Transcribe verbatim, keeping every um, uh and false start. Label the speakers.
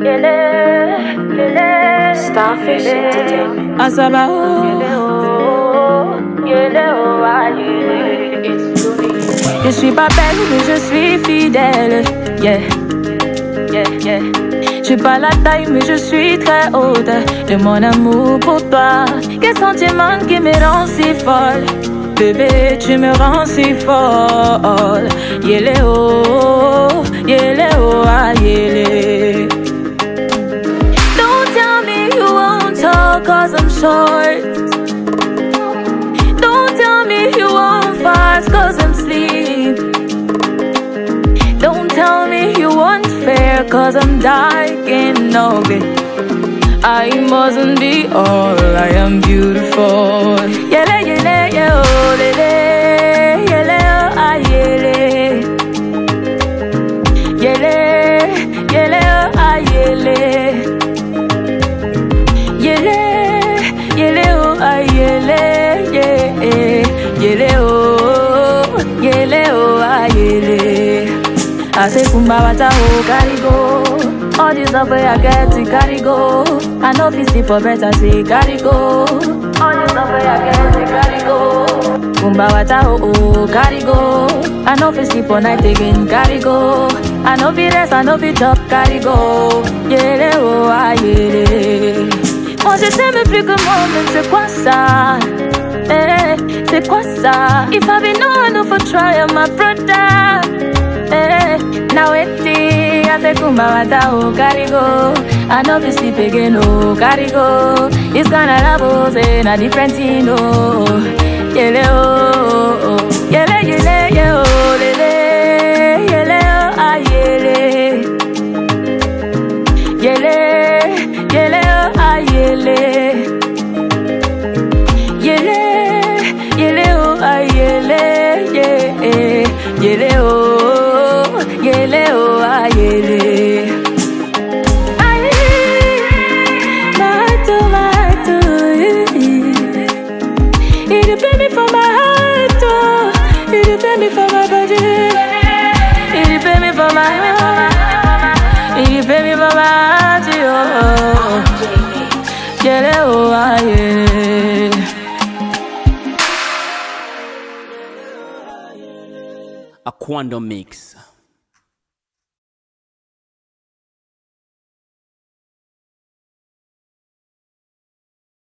Speaker 1: Starfish Entertainment.
Speaker 2: Asaba Je suis pas belle mais je suis fidèle. Yeah, yeah, yeah. J'ai pas la taille mais je suis très haute. De mon amour pour toi, quel sentiment qui me rend si folle. Bébé, tu me rends si folle. Yele oh, yele oh, ah yele. Don't tell me you won't talk cause I'm short. Don't tell me you won't fast cause I'm asleep. Don't tell me you won't fair cause I'm dark and ugly. I mustn't be all, I am beautiful. Yele yele ye oh lele, yele oh ah yele. Yele, yele oh ah yele. Yele, yele oh ah yele, yeah. Yele oh, yele oh ah yele. I say kumba wata oh carry go. All this love I get to carry go. I know if you see for better say carry go. All this love I get to carry go. Kumba wata oh oh carry go. I know if you see for night again carry go. I know if you rest, I know if you chop carry go. Yele oh ah yele. Moi je t'aime plus que moi-même, c'est quoi ça? Eh, c'est quoi ça? If I be known no for try my brother. Eh, now it's I say kumba wata oh carry go. I know if you sleep again oh carry go. It's gonna love say na different thing oh. Yele oh, oh. Yele yele ye oh lele. Yele oh ah yele. Yele, yele oh ah yele. Yele, yele oh ah yele, yeah. Yele oh, yele oh ah yele. Aye, my to my to it depend me for my heart, oh. It depend me for my body. It depend me for my heart. It depend me for my heart, oh. Yele oh ah yele.
Speaker 3: A Quando Mix.